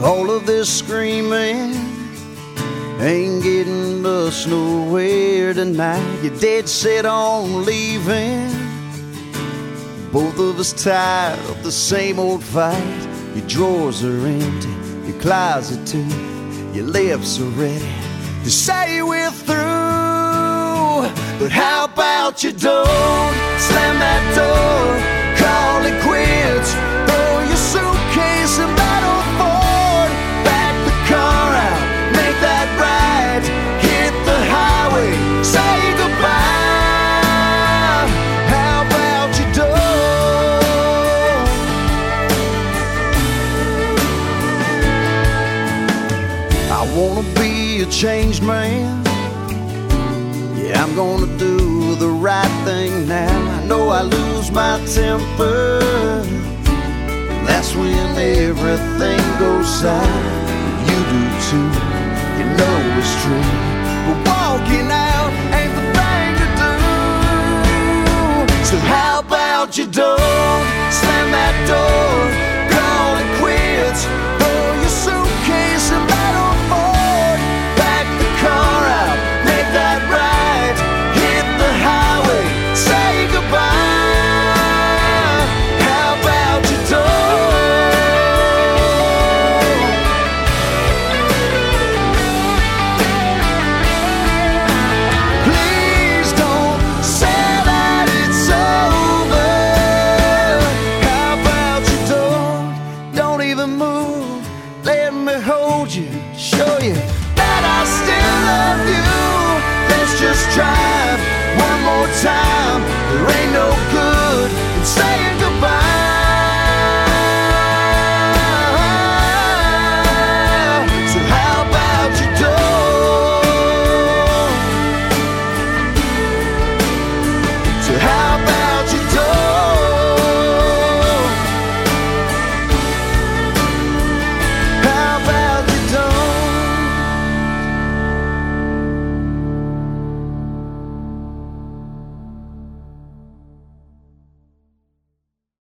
All of this screaming ain't getting us nowhere tonight. You're dead set on leaving. Both of us tired of the same old fight. Your drawers are empty, your closet too. Your lips are ready to say we're through. But how about you don't slam that door, call it quits, throw your suitcase and battle forward, back the car out, make that right, hit the highway, say goodbye. How about you don't? I wanna be a changed man. Yeah, I'm gonna do the right thing now. I know I lose my temper, that's when everything goes south. You do too, you know it's true. But walking out ain't the thing to do. So how about you don't slam that door, call it quits, throw your suitcase and battle forward, back the car out, make that right, hit the highway, say goodbye. How about you don't? Please don't say that it's over. How about you don't even move, let me hold you, show you that I still love you. Let's just drive one more time, there ain't no